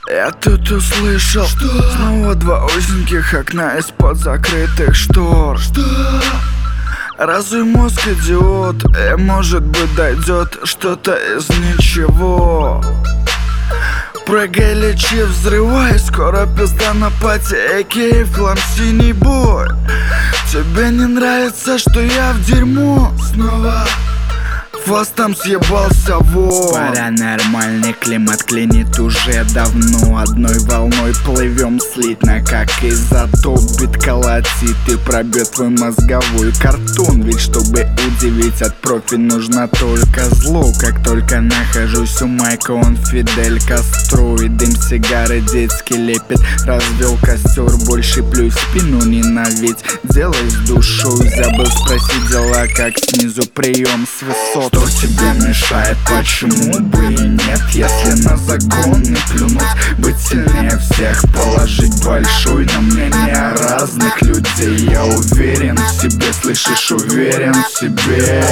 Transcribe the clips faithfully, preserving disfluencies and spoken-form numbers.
Я тут услышал, что снова два узеньких окна из-под закрытых штор. Что? Разве мозг идиот? И может быть дойдет что-то из ничего. Прыгай, лечи, взрывай, скоро пизда на пати, а.к.а. флам синий бой. Тебе не нравится, что я в дерьмо снова? Хвостом съебался вон. Паранормальный климат клинит уже давно. Одной волной плывем слитно, как изотоп. Бит колотит и пробьет твой мозговой картон. Ведь чтобы удивить от профи нужно только зло. Как только нахожусь у майка, он Фидель Кастро. И дым сигары детский лепит. Развел костер, больше плюй спину ненавидь. Делай с душой, забыл спросить дела, как снизу прием с высот. Что тебе мешает, почему бы и нет? Если на загон не плюнуть, быть сильнее всех, положить большой на мнение разных людей. Я уверен в себе, слышишь, уверен в себе.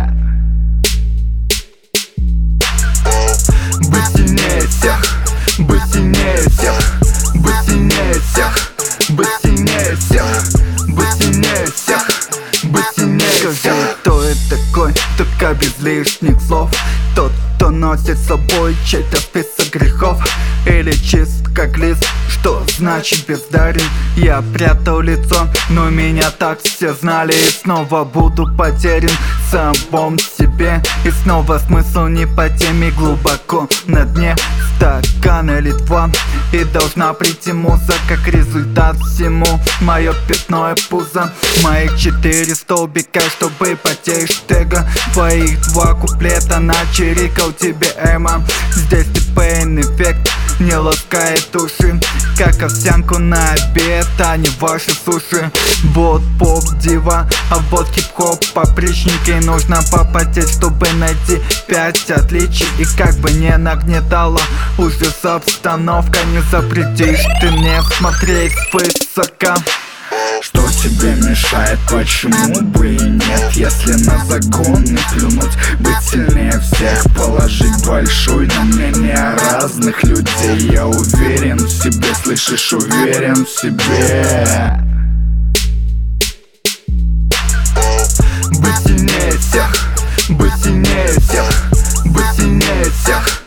Быть сильнее всех, быть сильнее всех, быть сильнее всех, быть сильнее всех, быть сильнее всех, быть сильнее всех. Кто это такой, только без лишних слов? Тот, кто носит с собой чей-то список грехов. Или чист как лист, что значит бездарен? Я прятал лицо, но меня так все знали. И снова буду потерян в самом себе. И снова смысл не по теме, глубоко на дне стакан или два. И должна прийти муза, как результат всему. Мое пятное пузо, моих четыре столбика, чтобы потеешь тега. Твоих два куплета начерикал тебе эмо. Здесь ты пейн эффект не ласкает уши, как овсянку на обед, а не ваши суши. Вот поп дива, а вот хип-хоп опричники. Нужно попотеть, чтобы найти пять отличий. И как бы не нагнетала ужас обстановка, не запретишь ты мне смотреть свысока. Что тебе мешает, почему бы и нет? Если на загон не плюнуть, быть сильнее всех, положить большой на мнение разных людей. Я уверен в себе, слышишь, уверен в себе. Быть сильнее всех, быть сильнее всех, быть сильнее всех.